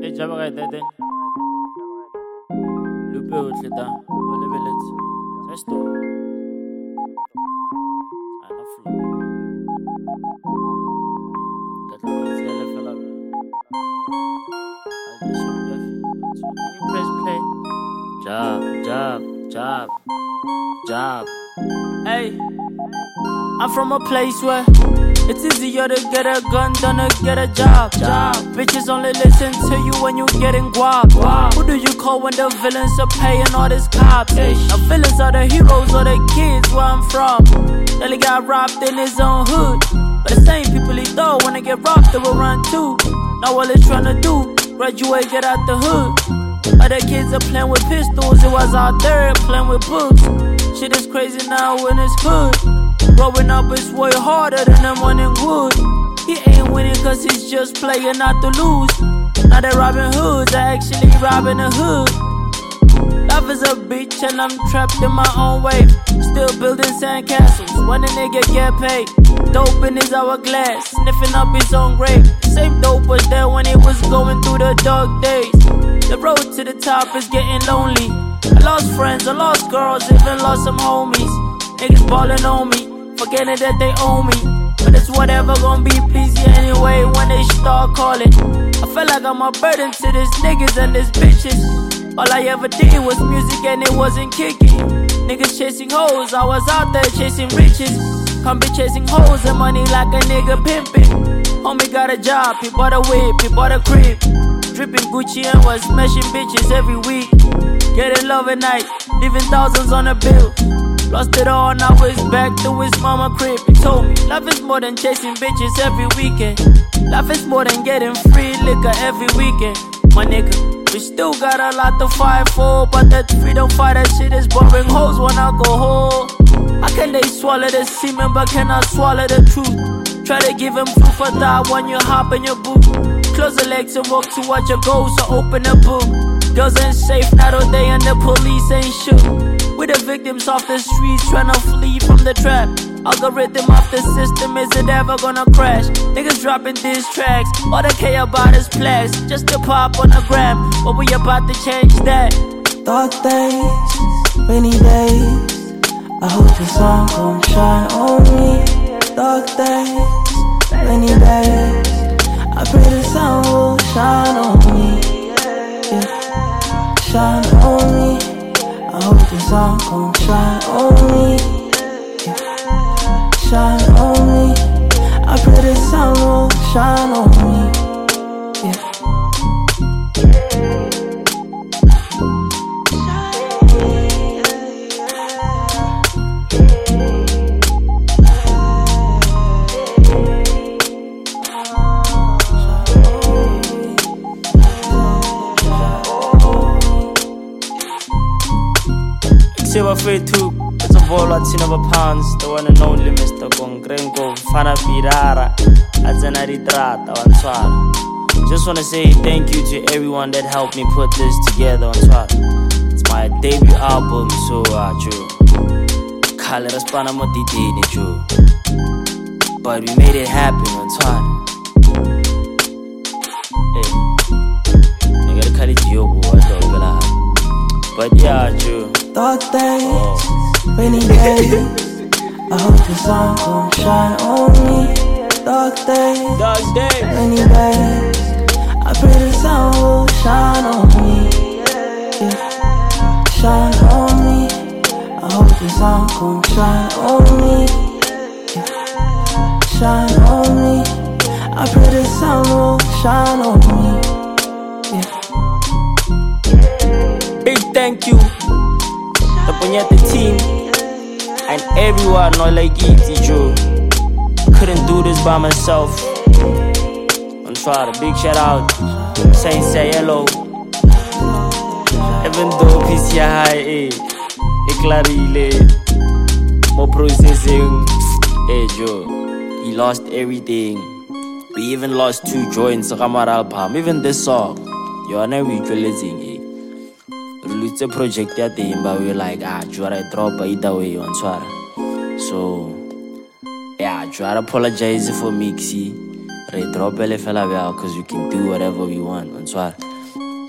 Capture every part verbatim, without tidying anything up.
E jaba ga ita then. Lupe o tleta o lebeletse. Sa story. Ana flow. Ka tla tse le fela. I just show you. When you press play. Job, job, job, job. Hey, I'm from a place where it's easier to get a gun than to get a job. Job. Bitches only listen to you when you getting guap. Wow. Who do you call when the villains are paying all these cops? Hey. The villains are the heroes or the kids where I'm from. Nelly got robbed in his own hood, but the same people he thought when they get robbed they will run too. Now all it's trying to do, graduate, get out the hood. Other kids are playing with pistols, it was out there playing with books. Shit is crazy now in his hood. Growing up is way harder than the one in wood. He ain't winning cause he's just playing not to lose. Now they're robbing hoods, I actually robbing a hood. Life is a bitch and I'm trapped in my own way. Still building sandcastles when a nigga get paid. Dope in his hourglass, sniffing up his own grave. Same dope was there when he was going through the dark days. The road to the top is getting lonely. I lost friends, I lost girls, even lost some homies. Niggas ballin' on me, forgetting that they owe me. But it's whatever gon' be pleasy anyway when they start calling. I feel like I'm a burden to these niggas and these bitches. All I ever did was music and it wasn't kicking. Niggas chasing hoes, I was out there chasing riches. Can't be chasing hoes and money like a nigga pimpin'. Homie got a job, he bought a whip, he bought a crib. Dripping Gucci and was smashing bitches every week. Getting love at night, leaving thousands on a bill. Lost it all, now it's back to his mama crib. He told me, life is more than chasing bitches every weekend. Life is more than getting free liquor every weekend. My nigga, we still got a lot to fight for, but that freedom fight, that shit is boring. Hoes when I go home. How can they swallow the semen but cannot swallow the truth? Try to give him proof of that when you hop in your boot. Close the legs and walk towards your goals, so open the book. Girls ain't safe, not all day, and the police ain't shook. We the victims off the streets trying to flee from the trap. Algorithm off the system, is it ever gonna crash? Niggas dropping diss tracks, all they care about is plaques. Just to pop on the gram, but we about to change that. Dark days, rainy days, I hope the sun gon' shine on me. Dark days, rainy days, I pray the sun will shine on me. Yeah. Shine on me, I hope the sun gon' shine on me. Yeah. Shine on me, I pray the sun will shine on me. Yeah. Silver Fate two, it's a ball at ten over pounds. The one and only Mister Congrengo Fana Pirara. Azena Ritrata on Swara. Just wanna say thank you to everyone that helped me put this together on Swara. It's my debut album, so uh, true. Kale Raspana Motitini, true. But we made it happen on Swara. Hey, nigga, call it Yobo, I don't know. But yeah, true. Dark days, oh. Rainy days, I hope the sun gon' shine on me. Dark days, Dark days, rainy days, I pray the sun will shine on me. Yeah. Shine on me, I hope the sun gon' shine on me. Yeah. Shine on me, I pray the sun will shine on me. Yeah. Big thank you the Punyete team and everyone, not like E T Joe. Couldn't do this by myself. I'm trying to big shout out Saint Sayelo. Even though P C I A Eclarile more processing. Hey Joe, he lost everything. We even lost two joints on our album. Even this song, you're not visualizing it. It's a project that they but we're like, ah, you are a drop either way on Swara. So, yeah, you are apologize for Mixi. Re drop ele fella because we can do whatever we want on Swara.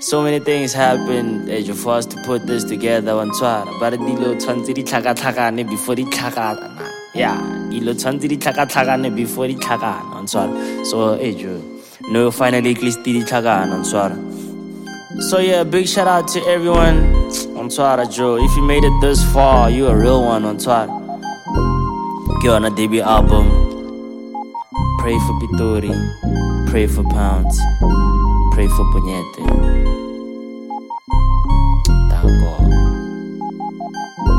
So many things happened eh, for us to put this together on Twitter. But dilo tshwantse di tlhakatlhakane before di tlhakana. Yeah, dilo tshwantse di tlhakatlhakane before di tlhakana on Twitter. So, hey, Joe, no, finally, at least di tlhakana on Twitter. So, yeah, big shout out to everyone on Twitter, Joe. If you made it this far, you a real one on Twitter. Get on a debut album. Pray for Pitori. Pray for Pounds. Pray for Puñete. Thank God.